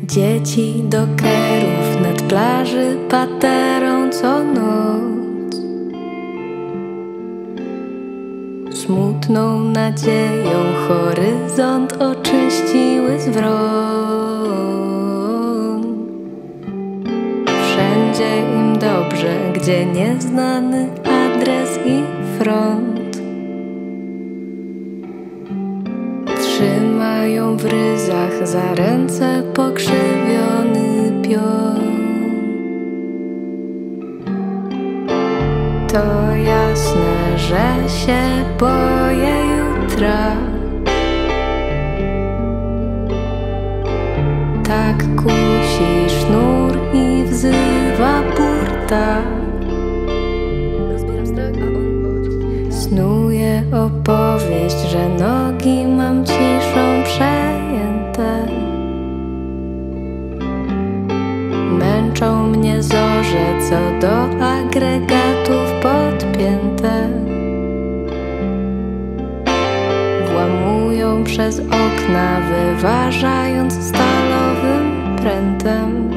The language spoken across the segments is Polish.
Dzieci dokerów nad plaży paterą co noc. Smutną nadzieją horyzont oczyściły z wron. Wszędzie im dobrze, gdzie nieznany adres i front. Trzymają w ryzach za ręce pokrzywiony pion. To jasne, że się boję jutra. Tak kusi sznur i wzywa burta. Snuję opowieść, że nogi mam ciszą przejęte. Męczą mnie zorze, co do agregatów podpięte. Włamują przez okna, wyważając stalowym prętem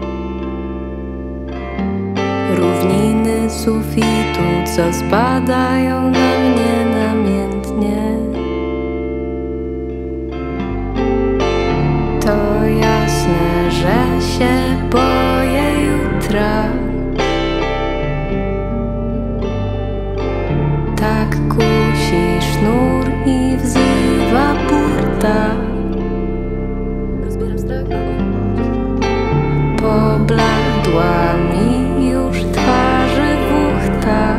równiny sufitu, co spadają na mnie namiętnie. To jasne, że się boję jutra. Tak kusi sznur i wzywa burta. Pobladła mi już twarzy wuchta.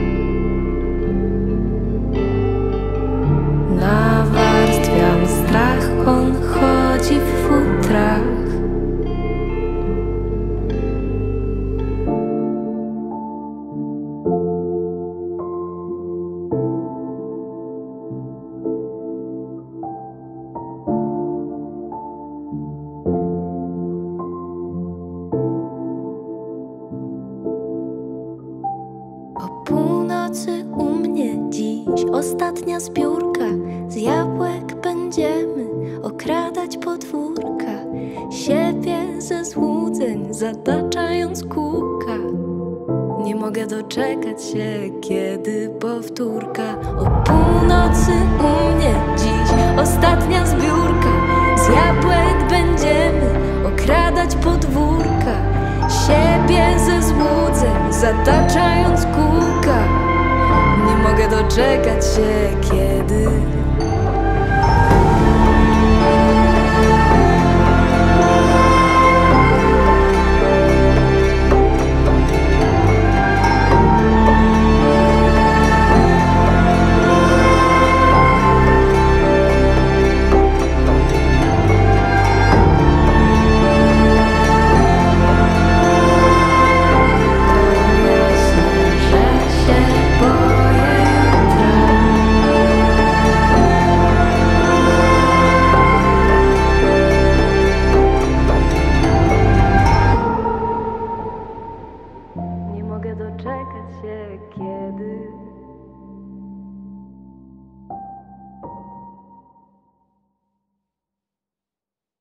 Nawarstwiam strach, on chodzi w futrach. O północy u mnie dziś ostatnia zbiórka. Z jabłek będziemy okradać podwórka. Siebie ze złudzeń zataczając kółka. Nie mogę doczekać się, kiedy powtórka. O północy u mnie dziś ostatnia zbiórka. Z jabłek będziemy okradać podwórka. Siebie ze złudzeń zataczając kółka. Nie mogę doczekać się, kiedy